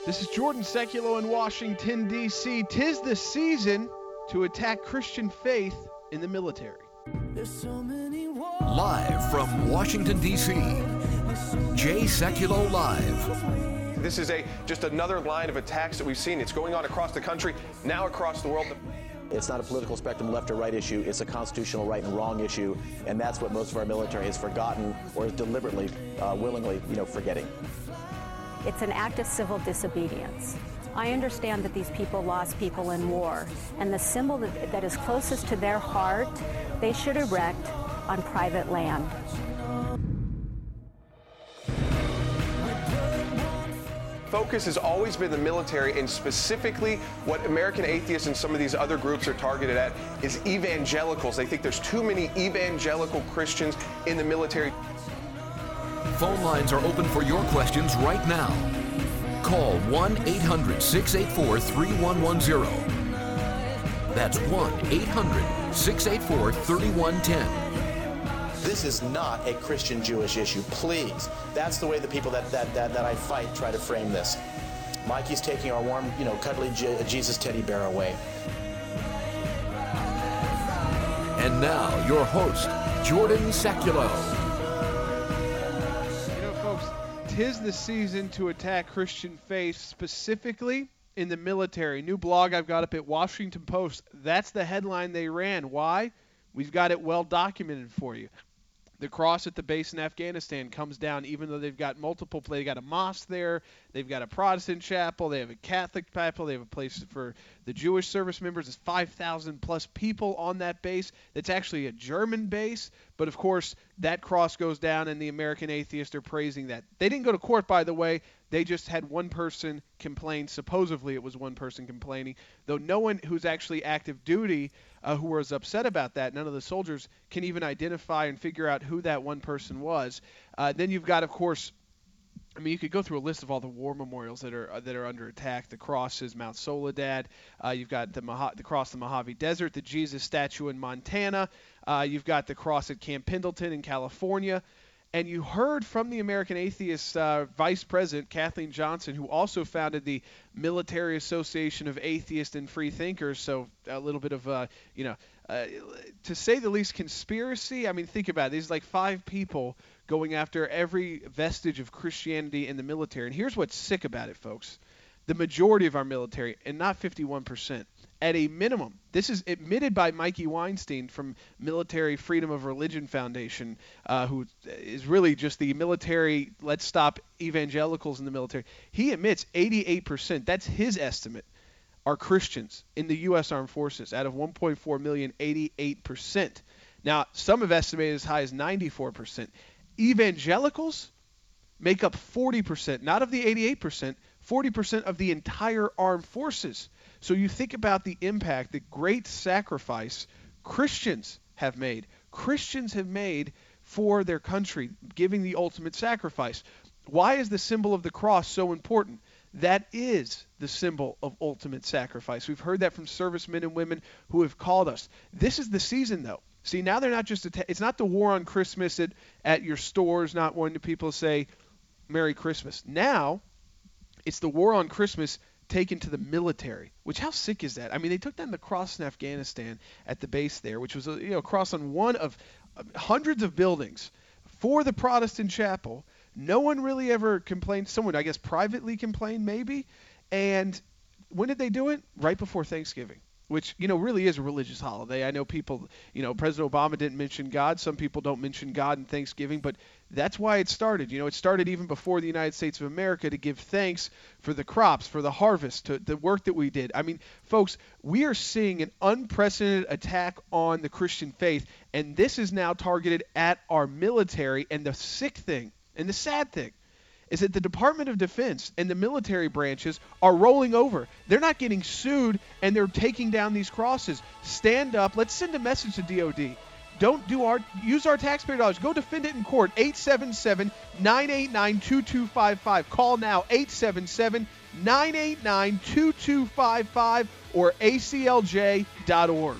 This is Jordan Sekulow in Washington, D.C. 'Tis the season to attack Christian faith in the military. Live from Washington, D.C., Jay Sekulow Live. This is just another line of attacks that we've seen. It's going on across the country, now across the world. It's not a political spectrum left or right issue. It's a constitutional right and wrong issue, and that's what most of our military has forgotten or is deliberately, willingly, forgetting. It's an act of civil disobedience. I understand that these people lost people in war, and the symbol that is closest to their heart, they should erect on private land. Focus has always been the military, and specifically what American Atheists and some of these other groups are targeted at is evangelicals. They think there's too many evangelical Christians in the military. Phone lines are open for your questions right now. Call 1-800-684-3110. That's 1-800-684-3110. This is not a Christian-Jewish issue, please. That's the way the people that I fight try to frame this. Mikey's taking our warm, cuddly Jesus teddy bear away. And now, your host, Jordan Sekulow. Folks, 'tis the season to attack Christian faith, specifically in the military. New blog I've got up at Washington Post. That's the headline they ran. Why? We've got it well documented for you. The cross at the base in Afghanistan comes down, even though they've got multiple. They got a mosque there, they've got a Protestant chapel, they have a Catholic chapel, they have a place for the Jewish service members. There's 5,000 plus people on that base. That's actually a German base, but of course that cross goes down, and the American Atheists are praising that. They didn't go to court, by the way. They just had one person complain. Supposedly it was one person complaining, though no one who's actually active duty who was upset about that, none of the soldiers can even identify and figure out who that one person was. Then you've got, of course, you could go through a list of all the war memorials that are under attack. The crosses, Mount Soledad. You've got the cross in the Mojave Desert, the Jesus statue in Montana. You've got the cross at Camp Pendleton in California. And you heard from the American Atheist Vice President, Kathleen Johnson, who also founded the Military Association of Atheists and Free Thinkers. So a little bit of, to say the least, conspiracy. I mean, think about it. There's like 5 people going after every vestige of Christianity in the military. And here's what's sick about it, folks. The majority of our military, and not 51%, at a minimum, this is admitted by Mikey Weinstein from Military Freedom of Religion Foundation, who is really just the military, let's stop evangelicals in the military. He admits 88%, that's his estimate, are Christians in the U.S. Armed Forces. Out of 1.4 million, 88%. Now, some have estimated as high as 94%. Evangelicals make up 40%, not of the 88%, 40% of the entire armed forces. So you think about the impact, the great sacrifice Christians have made. Christians have made for their country, giving the ultimate sacrifice. Why is the symbol of the cross so important? That is the symbol of ultimate sacrifice. We've heard that from servicemen and women who have called us. This is the season, though. See, now they're not just it's not the war on Christmas at your stores, not when people say Merry Christmas. Now it's the war on Christmas taken to the military, which, how sick is that? I mean, they took down the cross in Afghanistan at the base there, which was a cross on one of hundreds of buildings for the Protestant chapel. No one really ever complained. Someone, I guess, privately complained maybe. And when did they do it? Right before Thanksgiving, which, really is a religious holiday. I know people, President Obama didn't mention God. Some people don't mention God in Thanksgiving, but that's why it started. It started even before the United States of America to give thanks for the crops, for the harvest, to the work that we did. I mean, folks, we are seeing an unprecedented attack on the Christian faith, and this is now targeted at our military. And the sick thing and the sad thing is that the Department of Defense and the military branches are rolling over. They're not getting sued, and they're taking down these crosses. Stand up. Let's send a message to DOD. Use our taxpayer dollars. Go defend it in court. 877-989-2255. Call now, 877-989-2255 or aclj.org.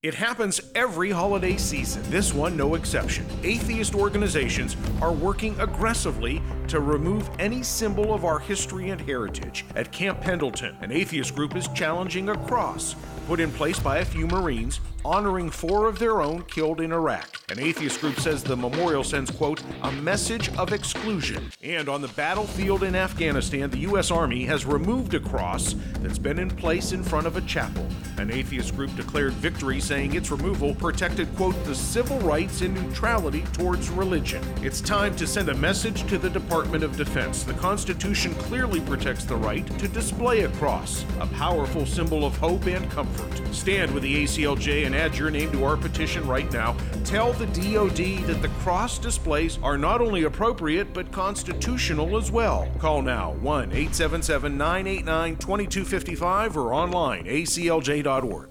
It happens every holiday season, this one no exception. Atheist organizations are working aggressively to remove any symbol of our history and heritage. At Camp Pendleton, an atheist group is challenging a cross put in place by a few Marines honoring 4 of their own killed in Iraq. An atheist group says the memorial sends, quote, a message of exclusion. And on the battlefield in Afghanistan, the U.S. Army has removed a cross that's been in place in front of a chapel. An atheist group declared victory, saying its removal protected, quote, the civil rights and neutrality towards religion. It's time to send a message to the Department of Defense. The Constitution clearly protects the right to display a cross, a powerful symbol of hope and comfort. Stand with the ACLJ and add your name to our petition right now. Tell the DoD that the cross displays are not only appropriate but constitutional as well. Call now 1-877-989-2255 or online aclj.org.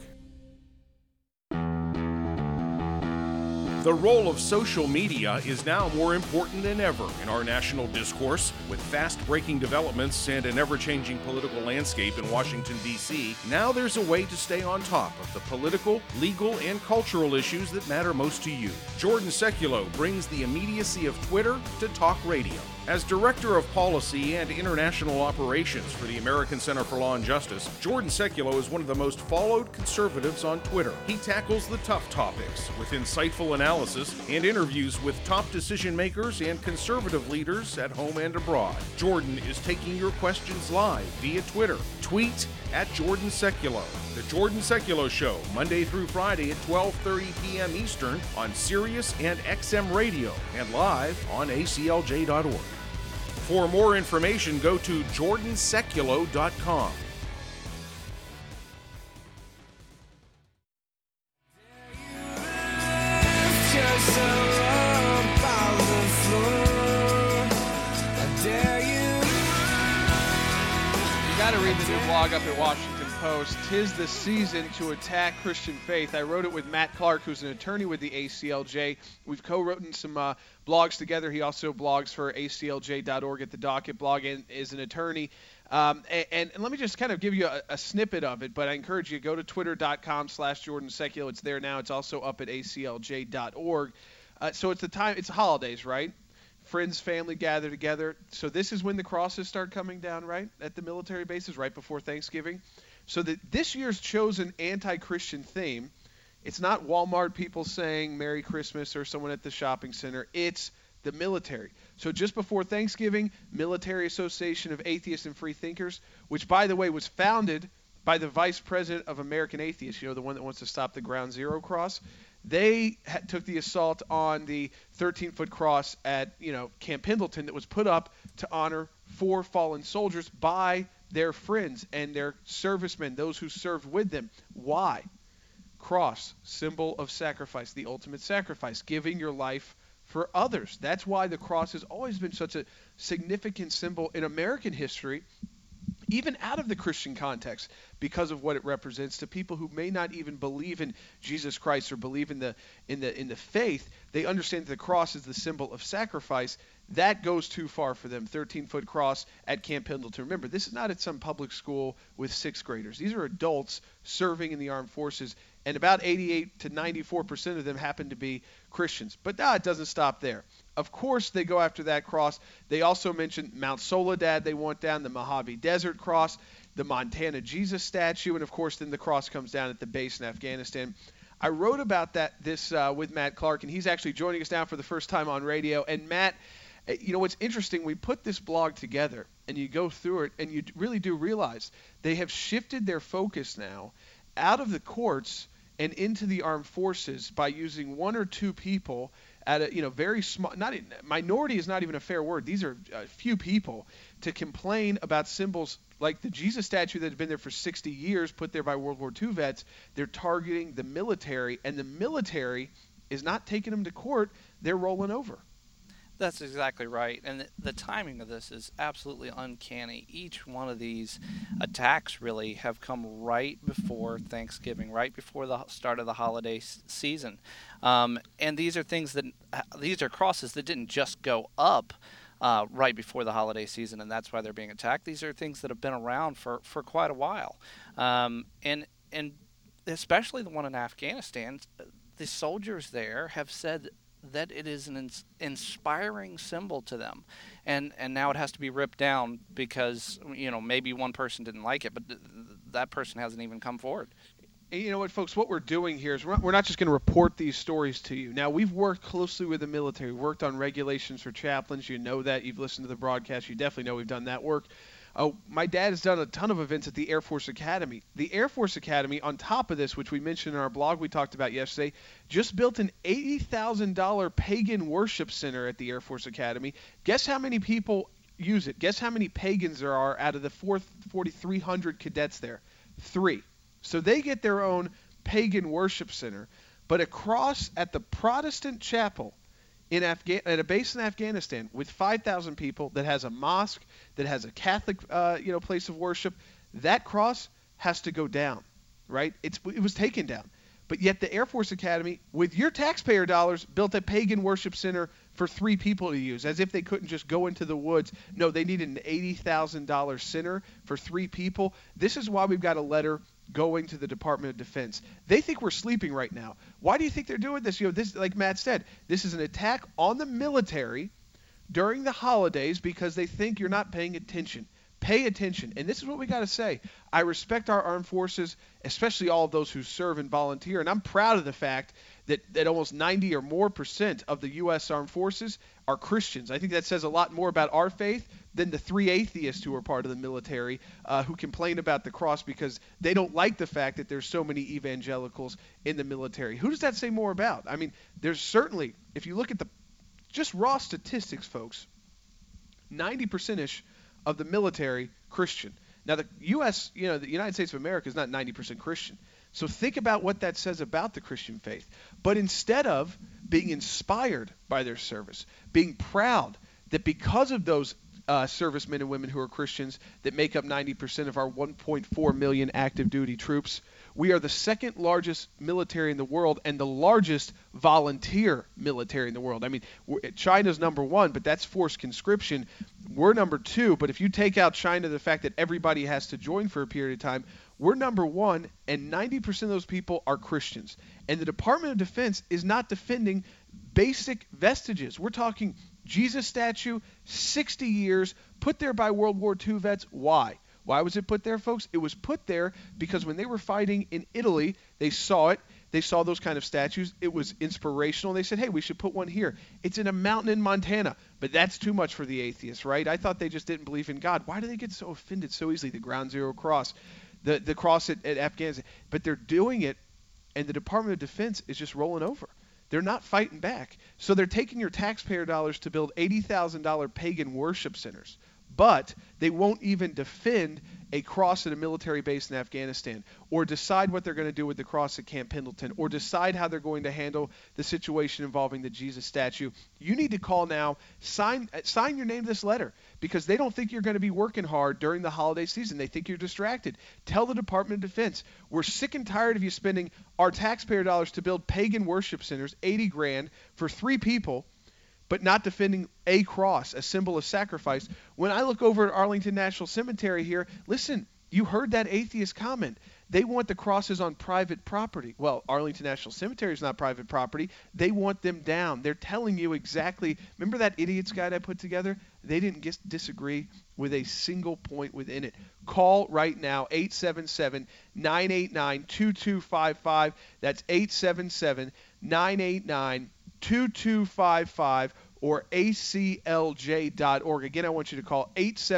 The role of social media is now more important than ever in our national discourse. With fast-breaking developments and an ever-changing political landscape in Washington, D.C., now there's a way to stay on top of the political, legal, and cultural issues that matter most to you. Jordan Sekulow brings the immediacy of Twitter to talk radio. As Director of Policy and International Operations for the American Center for Law and Justice, Jordan Sekulow is one of the most followed conservatives on Twitter. He tackles the tough topics with insightful analysis and interviews with top decision makers and conservative leaders at home and abroad. Jordan is taking your questions live via Twitter. Tweet at Jordan Sekulow. The Jordan Sekulow Show, Monday through Friday at 12:30 p.m. Eastern on Sirius and XM Radio and live on aclj.org. For more information, go to jordansekulow.com. You got to read the new blog up at Washington Post. 'Tis the season to attack Christian faith. I wrote it with Matt Clark, who's an attorney with the ACLJ. We've co-written some blogs together. He also blogs for aclj.org at the Docket blog and is an attorney. And let me just kind of give you a snippet of it, but I encourage you to go to twitter.com/Jordan Sekulow. It's there now. It's also up at aclj.org. So it's it's holidays, right? Friends, family gather together. So this is when the crosses start coming down, right? At the military bases, right before Thanksgiving. So this year's chosen anti-Christian theme, it's not Walmart people saying Merry Christmas or someone at the shopping center. It's the military. So just before Thanksgiving, Military Association of Atheists and Free Thinkers, which, by the way, was founded by the vice president of American Atheists, the one that wants to stop the Ground Zero cross. They took the assault on the 13-foot cross at Camp Pendleton that was put up to honor 4 fallen soldiers by their friends and their servicemen, those who served with them. Why? Cross, symbol of sacrifice, the ultimate sacrifice, giving your life for others. That's why the cross has always been such a significant symbol in American history, even out of the Christian context, because of what it represents to people who may not even believe in Jesus Christ or believe in the faith. They understand that the cross is the symbol of sacrifice. That goes too far for them. 13-foot cross at Camp Pendleton. Remember, this is not at some public school with 6th graders. These are adults serving in the armed forces, and about 88 to 94% of them happen to be Christians. But it doesn't stop there. Of course, they go after that cross. They also mentioned Mount Soledad they want down, the Mojave Desert Cross, the Montana Jesus statue, and of course then the cross comes down at the base in Afghanistan. I wrote about this with Matt Clark, and he's actually joining us now for the first time on radio. And Matt, what's interesting, we put this blog together, and you go through it, and you really do realize they have shifted their focus now out of the courts and into the armed forces by using 1 or 2 people at a very small, minority is not even a fair word. These are a few people to complain about symbols like the Jesus statue that had been there for 60 years, put there by World War II vets. They're targeting the military, and the military is not taking them to court. They're rolling over. That's exactly right. And the timing of this is absolutely uncanny. Each one of these attacks really have come right before Thanksgiving, right before the start of the holiday season. And these are these are crosses that didn't just go up right before the holiday season, and that's why they're being attacked. These are things that have been around for quite a while. And especially the one in Afghanistan, the soldiers there have said that it is an inspiring symbol to them, and now it has to be ripped down because maybe one person didn't like it, but that person hasn't even come forward. And you know what, folks? What we're doing here is we're not just going to report these stories to you. Now, we've worked closely with the military, worked on regulations for chaplains. You know that. You've listened to the broadcast. You definitely know we've done that work. My dad has done a ton of events at the Air Force Academy. The Air Force Academy, on top of this, which we mentioned in our blog we talked about yesterday, just built an $80,000 pagan worship center at the Air Force Academy. Guess how many people use it? Guess how many pagans there are out of the 4,300 cadets there? 3. So they get their own pagan worship center. But across at the Protestant chapel at a base in Afghanistan with 5,000 people that has a mosque, that has a Catholic place of worship, that cross has to go down, right? It was taken down. But yet the Air Force Academy, with your taxpayer dollars, built a pagan worship center for 3 people to use, as if they couldn't just go into the woods. No, they needed an $80,000 center for 3 people. This is why we've got a letter going to the Department of Defense. They think we're sleeping right now. Why do you think they're doing this? This, like Matt said, this is an attack on the military during the holidays because they think you're not paying attention. Pay attention. And this is what we got to say. I respect our armed forces, especially all of those who serve and volunteer. And I'm proud of the fact that almost 90 or more % of the U.S. Armed Forces are Christians. I think that says a lot more about our faith than the 3 atheists who are part of the military who complain about the cross because they don't like the fact that there's so many evangelicals in the military. Who does that say more about? I mean, there's certainly, if you look at the just raw statistics, folks, 90%-ish of the military Christian. Now, the U.S., the United States of America is not 90% Christian. So think about what that says about the Christian faith. But instead of being inspired by their service, being proud that because of those servicemen and women who are Christians that make up 90% of our 1.4 million active duty troops, we are the second largest military in the world and the largest volunteer military in the world. I mean, China's number 1, but that's forced conscription. We're number 2, but if you take out China, the fact that everybody has to join for a period of time, we're number 1, and 90% of those people are Christians. And the Department of Defense is not defending basic vestiges. We're talking Jesus statue, 60 years, put there by World War II vets. Why? Why was it put there, folks? It was put there because when they were fighting in Italy, they saw it. They saw those kind of statues. It was inspirational. They said, hey, we should put one here. It's in a mountain in Montana. But that's too much for the atheists, right? I thought they just didn't believe in God. Why do they get so offended so easily? The Ground Zero cross, the cross at Afghanistan. But they're doing it, and the Department of Defense is just rolling over. They're not fighting back. So they're taking your taxpayer dollars to build $80,000 pagan worship centers. But they won't even defend a cross at a military base in Afghanistan, or decide what they're going to do with the cross at Camp Pendleton, or decide how they're going to handle the situation involving the Jesus statue. You need to call now, sign your name to this letter, because they don't think you're going to be working hard during the holiday season. They think you're distracted. Tell the Department of Defense, we're sick and tired of you spending our taxpayer dollars to build pagan worship centers, $80,000 for 3 people, but not defending a cross, a symbol of sacrifice. When I look over at Arlington National Cemetery here, listen, you heard that atheist comment. They want the crosses on private property. Well, Arlington National Cemetery is not private property. They want them down. They're telling you exactly. Remember that idiot's guide I put together? They didn't disagree with a single point within it. Call right now, 877-989-2255. That's 877-989-2255 or aclj.org. Again, I want you to call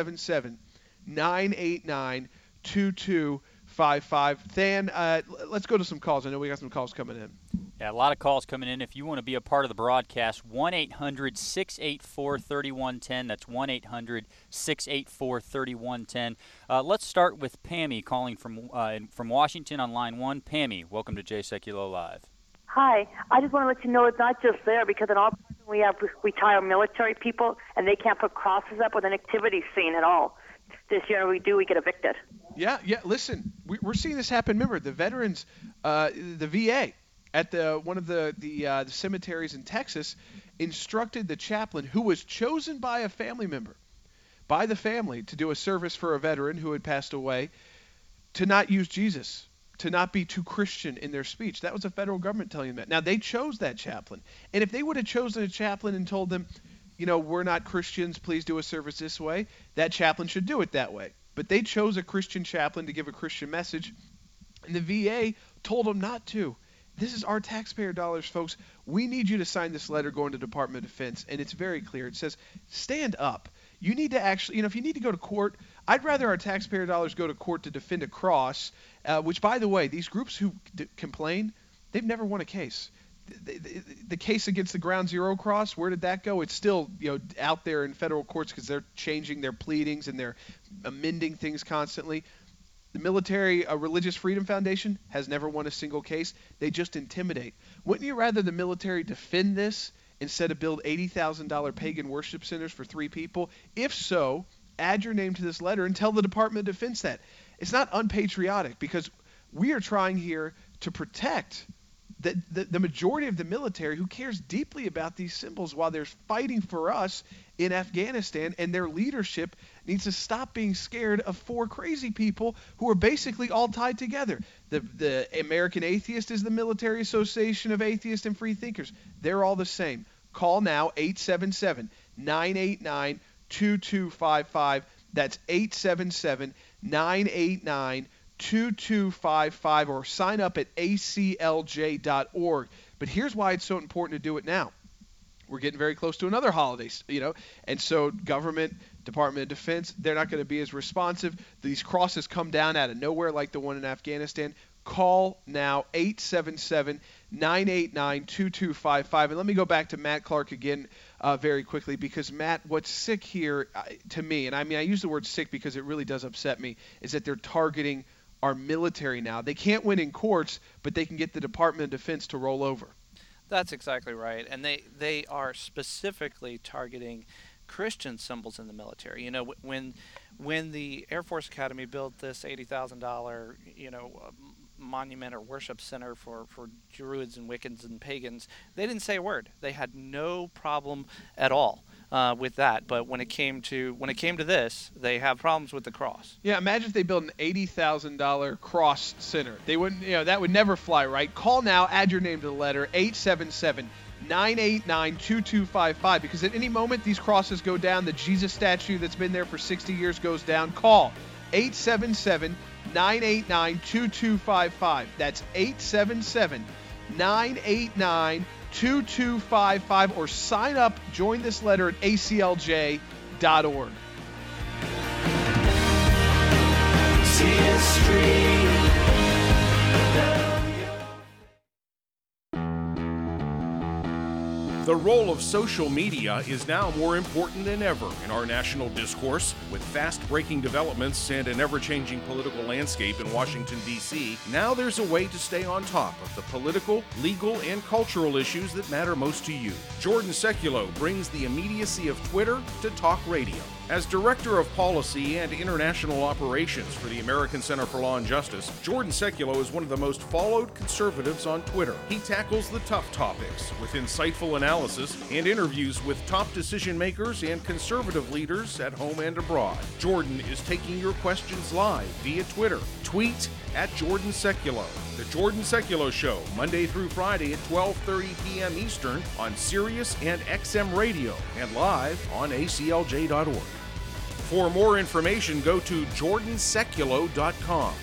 877-989-2255. Than, let's go to some calls. I know we got some calls coming in. Yeah, a lot of calls coming in. If you want to be a part of the broadcast, 1-800-684-3110. That's 1-800-684-3110. Let's start with Pammy calling from Washington on line 1. Pammy, welcome to Jay Sekulow Live. Hi. I just want to let you know it's not just there, because in our prison we have retired military people, and they can't put crosses up with an activity scene at all. This year we get evicted. Yeah. Listen, we're seeing this happen. Remember, the veterans, the VA at one of the cemeteries in Texas instructed the chaplain, who was chosen by a family member, by the family, to do a service for a veteran who had passed away, to not use Jesus, to not be too Christian in their speech. That was the federal government telling them that. Now, they chose that chaplain. And if they would have chosen a chaplain and told them, we're not Christians, please do a service this way, that chaplain should do it that way. But they chose a Christian chaplain to give a Christian message, and the VA told them not to. This is our taxpayer dollars, folks. We need you to sign this letter going to the Department of Defense, and it's very clear. It says, stand up. You need to actually, if you need to go to court, I'd rather our taxpayer dollars go to court to defend a cross, which, by the way, these groups who complain, they've never won a case. The case against the Ground Zero Cross, where did that go? It's still out there in federal courts because they're changing their pleadings and they're amending things constantly. The Military Religious Freedom Foundation has never won a single case. They just intimidate. Wouldn't you rather the military defend this instead of build $80,000 pagan worship centers for 3 people? If so, add your name to this letter and tell the Department of Defense that. It's not unpatriotic because we are trying here to protect the majority of the military who cares deeply about these symbols while they're fighting for us in Afghanistan, and their leadership needs to stop being scared of 4 crazy people who are basically all tied together. The American Atheist is the Military Association of Atheists and Free Thinkers. They're all the same. Call now, 877-989-2255. That's 877-989-2255, or sign up at aclj.org. But here's why it's so important to do it now. We're getting very close to another holiday, and so government, Department of Defense, they're not going to be as responsive. These crosses come down out of nowhere like the one in Afghanistan. Call now, 877-989-2255. And let me go back to Matt Clark again very quickly, because, Matt, what's sick here to me, and I use the word sick because it really does upset me, is that they're targeting our military now. They can't win in courts, but they can get the Department of Defense to roll over. That's exactly right. And they are specifically targeting Christian symbols in the military. When the Air Force Academy built this $80,000, monument or worship center for Druids and Wiccans and pagans, they didn't say a word. They had no problem at all with that. But when it came to this, they have problems with the cross. Yeah, imagine if they built an $80,000 cross center. They wouldn't, that would never fly, right? Call now, add your name to the letter, 877-989-2255, because at any moment these crosses go down. The Jesus statue that's been there for 60 years goes down. Call 877-989-2255. That's 877-989-2255, or sign up, join this letter at aclj.org. The role of social media is now more important than ever in our national discourse. With fast-breaking developments and an ever-changing political landscape in Washington, D.C., now there's a way to stay on top of the political, legal, and cultural issues that matter most to you. Jordan Sekulow brings the immediacy of Twitter to talk radio. As Director of Policy and International Operations for the American Center for Law and Justice, Jordan Sekulow is one of the most followed conservatives on Twitter. He tackles the tough topics with insightful analysis and interviews with top decision makers and conservative leaders at home and abroad. Jordan is taking your questions live via Twitter. Tweet at Jordan Sekulow. The Jordan Sekulow Show, Monday through Friday at 12:30 p.m. Eastern on Sirius and XM Radio and live on aclj.org. For more information, go to jordansekulow.com.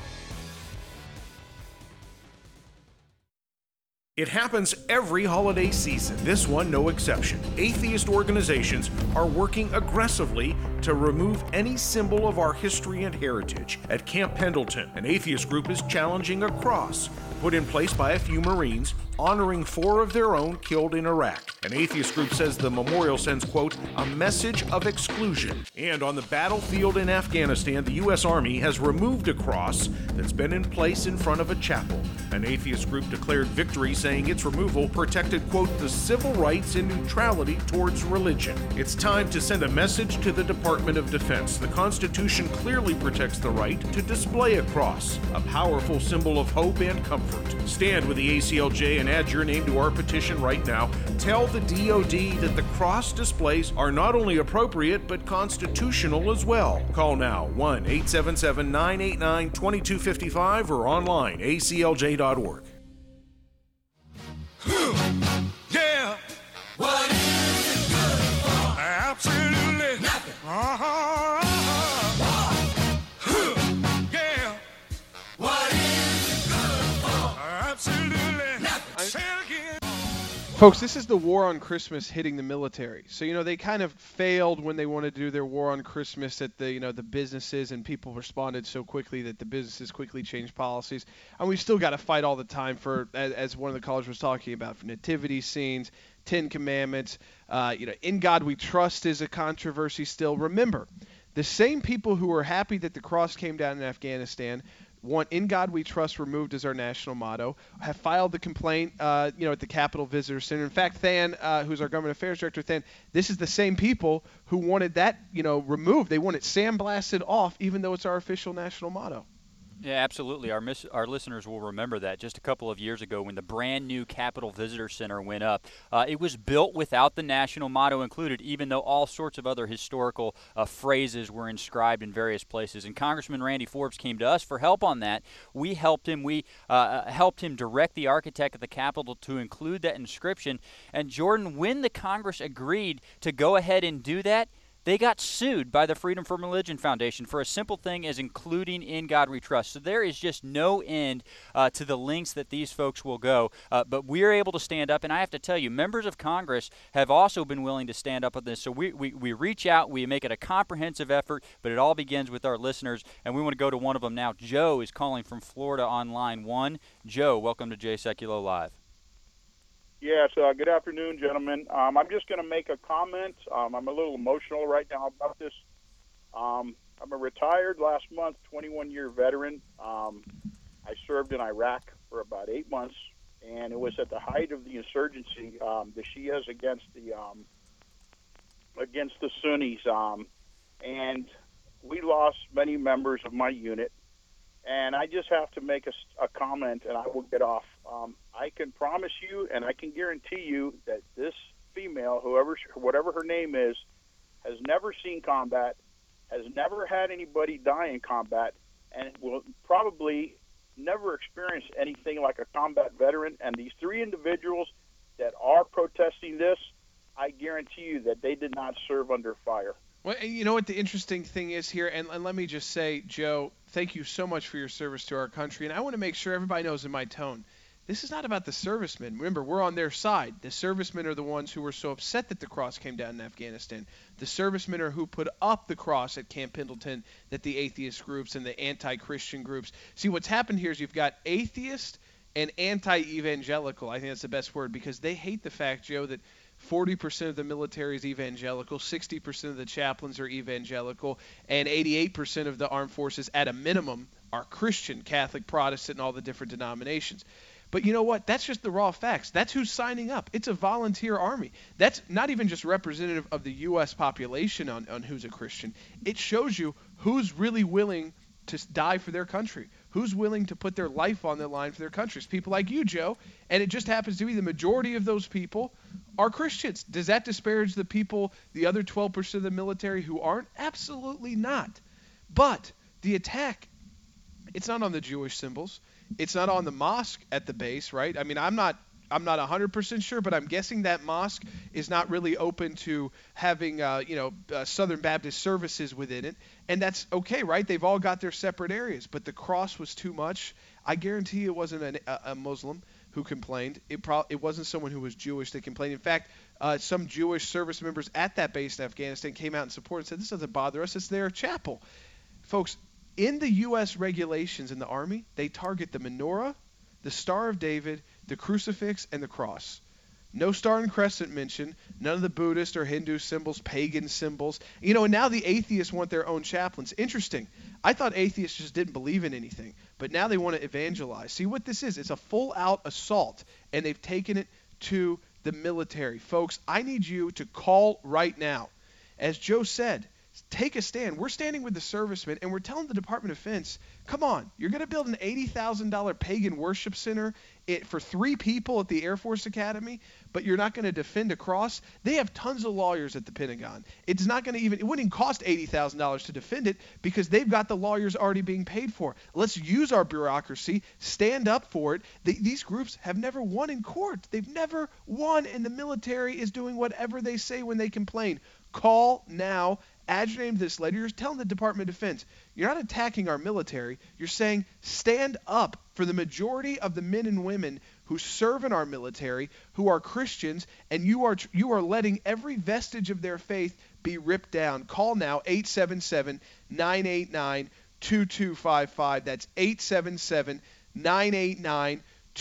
It happens every holiday season, this one no exception. Atheist organizations are working aggressively to remove any symbol of our history and heritage. At Camp Pendleton, an atheist group is challenging a cross put in place by a few Marines honoring 4 of their own killed in Iraq. An atheist group says the memorial sends, quote, a message of exclusion. And on the battlefield in Afghanistan, the U.S. Army has removed a cross that's been in place in front of a chapel. An atheist group declared victory, saying its removal protected, quote, the civil rights and neutrality towards religion. It's time to send a message to the Department of Defense. The Constitution clearly protects the right to display a cross, a powerful symbol of hope and comfort. Stand with the ACLJ and and add your name to our petition right now. Tell the DoD that the cross displays are not only appropriate but constitutional as well. Call now 1-877-989-2255 or online aclj.org. Yeah. What is it good for? Absolutely nothing. Yeah. What is it good for? Absolutely nothing. Say it again. Folks, this is the war on Christmas hitting the military. So, they kind of failed when they wanted to do their war on Christmas at the businesses, and people responded so quickly that the businesses quickly changed policies. And we've still got to fight all the time for, as one of the callers was talking about, for nativity scenes, 10 Commandments. In God We Trust is a controversy still. Remember, the same people who were happy that the cross came down in Afghanistan want "In God We Trust" removed as our national motto, have filed the complaint, at the Capitol Visitor Center. In fact, Than, who's our government affairs director, Than, this is the same people who wanted that, removed. They want it sandblasted off, even though it's our official national motto. Yeah, absolutely. Our listeners will remember that just a couple of years ago when the brand new Capitol Visitor Center went up. It was built without the national motto included, even though all sorts of other historical phrases were inscribed in various places. And Congressman Randy Forbes came to us for help on that. We helped him. We helped him direct the architect of the Capitol to include that inscription. And Jordan, when the Congress agreed to go ahead and do that, they got sued by the Freedom from Religion Foundation for a simple thing as including "In God We Trust." So there is just no end to the lengths that these folks will go. But we're able to stand up, and I have to tell you, members of Congress have also been willing to stand up on this. So we reach out, we make it a comprehensive effort, but it all begins with our listeners, and we want to go to one of them now. Joe is calling from Florida on line 1. Joe, welcome to Jay Sekulow Live. Yes, good afternoon, gentlemen. I'm just going to make a comment. I'm a little emotional right now about this. I'm a retired last month, 21-year veteran. I served in Iraq for about 8 months, and it was at the height of the insurgency, the Shias against the Sunnis, and we lost many members of my unit. And I just have to make a comment, and I will get off. I can promise you, and I can guarantee you that this female, whatever her name is, has never seen combat, has never had anybody die in combat, and will probably never experience anything like a combat veteran. And these 3 individuals that are protesting this, I guarantee you that they did not serve under fire. Well, you know what the interesting thing is here, and let me just say, Joe, thank you so much for your service to our country, and I want to make sure everybody knows in my tone, this is not about the servicemen. Remember, we're on their side. The servicemen are the ones who were so upset that the cross came down in Afghanistan. The servicemen are who put up the cross at Camp Pendleton that the atheist groups and the anti-Christian groups. See, what's happened here is you've got atheist and anti-evangelical. I think that's the best word, because they hate the fact, Joe, that 40% of the military is evangelical, 60% of the chaplains are evangelical, and 88% of the armed forces at a minimum are Christian, Catholic, Protestant, and all the different denominations. But you know what? That's just the raw facts. That's who's signing up. It's a volunteer army. That's not even just representative of the U.S. population on who's a Christian. It shows you who's really willing to die for their country, who's willing to put their life on the line for their countries. People like you, Joe, and it just happens to be the majority of those people are Christians. Does that disparage the people, the other 12% of the military who aren't? Absolutely not. But the attack, it's not on the Jewish symbols. It's not on the mosque at the base, right? I mean, I'm not 100% sure, but I'm guessing that mosque is not really open to having, Southern Baptist services within it. And that's okay, right? They've all got their separate areas. But the cross was too much. I guarantee it wasn't a Muslim who complained. It wasn't someone who was Jewish that complained. In fact, some Jewish service members at that base in Afghanistan came out and supported and said, this doesn't bother us. It's their chapel. Folks, in the U.S. regulations in the Army, they target the menorah, the Star of David, the crucifix, and the cross. No star and crescent mentioned, none of the Buddhist or Hindu symbols, pagan symbols. And now the atheists want their own chaplains. Interesting. I thought atheists just didn't believe in anything, but now they want to evangelize. See what this is? It's a full-out assault, and they've taken it to the military. Folks, I need you to call right now. As Joe said, take a stand. We're standing with the servicemen, and we're telling the Department of Defense, come on, you're going to build an $80,000 pagan worship center for 3 people at the Air Force Academy, but you're not going to defend a cross? They have tons of lawyers at the Pentagon. It wouldn't even cost $80,000 to defend it because they've got the lawyers already being paid for. Let's use our bureaucracy, stand up for it. These groups have never won in court. They've never won, and the military is doing whatever they say when they complain. Call now. Add your name to this letter. You're telling the Department of Defense, you're not attacking our military. You're saying stand up for the majority of the men and women who serve in our military, who are Christians, and you are letting every vestige of their faith be ripped down. Call now, 877-989-2255. That's 877-989-2255.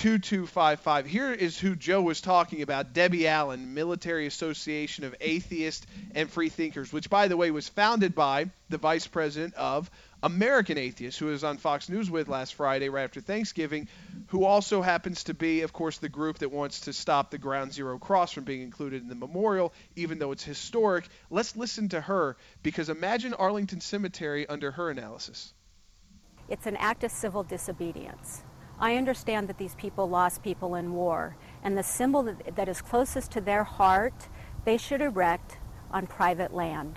2255. Here is who Joe was talking about, Debbie Allen, Military Association of Atheists and Free Thinkers, which, by the way, was founded by the vice president of American Atheists, who was on Fox News with last Friday right after Thanksgiving, who also happens to be, of course, the group that wants to stop the Ground Zero Cross from being included in the memorial, even though it's historic. Let's listen to her, because imagine Arlington Cemetery under her analysis. It's an act of civil disobedience. I understand that these people lost people in war, and the symbol that is closest to their heart, they should erect on private land.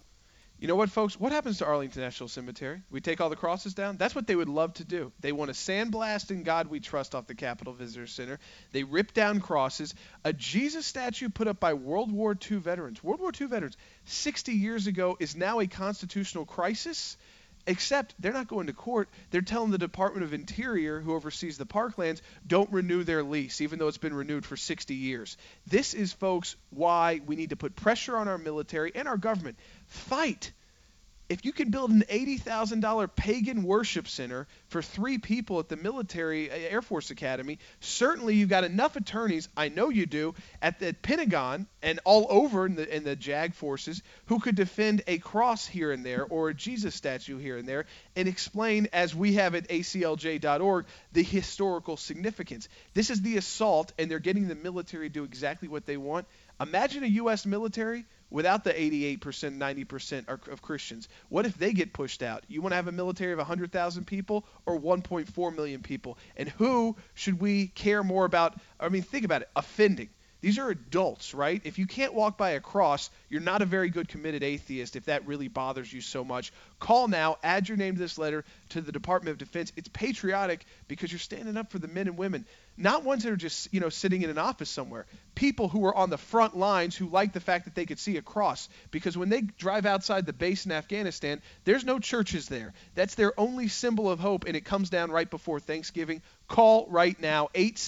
You know what, folks? What happens to Arlington National Cemetery? We take all the crosses down? That's what they would love to do. They want to sandblast In God We Trust off the Capitol Visitor Center. They rip down crosses. A Jesus statue put up by World War II veterans. World War II veterans 60 years ago is now a constitutional crisis. Except they're not going to court. They're telling the Department of Interior, who oversees the parklands, don't renew their lease, even though it's been renewed for 60 years. This is, folks, why we need to put pressure on our military and our government. Fight. If you can build an $80,000 pagan worship center for 3 people at the military Air Force Academy, certainly you've got enough attorneys, I know you do, at the Pentagon and all over in the JAG forces who could defend a cross here and there or a Jesus statue here and there and explain, as we have at aclj.org, the historical significance. This is the assault, and they're getting the military to do exactly what they want. Imagine a U.S. military without the 88%, 90% of Christians. What if they get pushed out? You want to have a military of 100,000 people or 1.4 million people? And who should we care more about? I mean, think about it. Offending. These are adults, right? If you can't walk by a cross, you're not a very good committed atheist if that really bothers you so much. Call now. Add your name to this letter to the Department of Defense. It's patriotic because you're standing up for the men and women, not ones that are just, sitting in an office somewhere. People who are on the front lines who like the fact that they could see a cross, because when they drive outside the base in Afghanistan, there's no churches there. That's their only symbol of hope, and it comes down right before Thanksgiving. Call right now,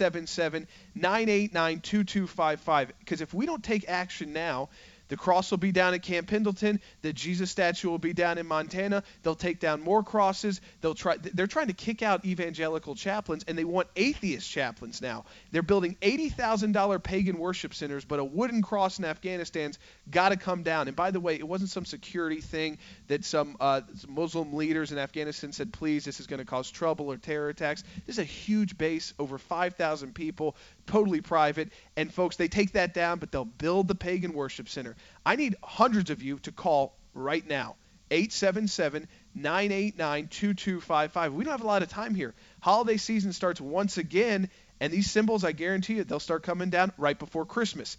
877-989-2255, because if we don't take action now, the cross will be down at Camp Pendleton. The Jesus statue will be down in Montana. They'll take down more crosses. They're trying to kick out evangelical chaplains, and they want atheist chaplains now. They're building $80,000 pagan worship centers, but a wooden cross in Afghanistan's got to come down. And by the way, it wasn't some security thing that some Muslim leaders in Afghanistan said, please, this is going to cause trouble or terror attacks. This is a huge base, over 5,000 people, totally private. And folks, they take that down, but they'll build the pagan worship center. I need hundreds of you to call right now. 877-989-2255. We don't have a lot of time here. Holiday season starts once again, and these symbols, I guarantee you, they'll start coming down right before Christmas.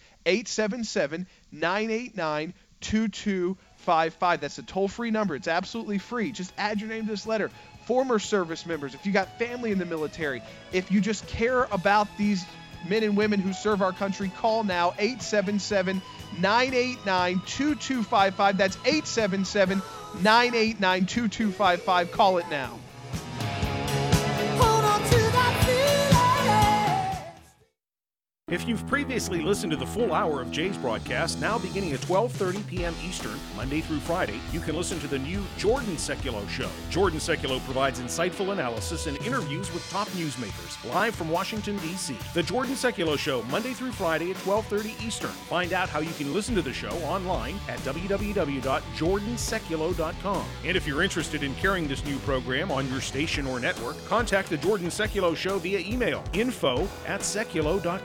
877-989-2255. That's a toll-free number. It's absolutely free. Just add your name to this letter. Former service members, if you got family in the military, if you just care about these men and women who serve our country, call now, 877-989-2255. That's 877-989-2255. Call it now. Hold on to that feeling. If you've previously listened to the full hour of Jay's broadcast, now beginning at 12:30 p.m. Eastern, Monday through Friday, you can listen to the new Jordan Sekulow Show. Jordan Sekulow provides insightful analysis and interviews with top newsmakers, live from Washington, D.C. The Jordan Sekulow Show, Monday through Friday at 12:30 Eastern. Find out how you can listen to the show online at www.jordansekulow.com. And if you're interested in carrying this new program on your station or network, contact the Jordan Sekulow Show via email, info@sekulow.com.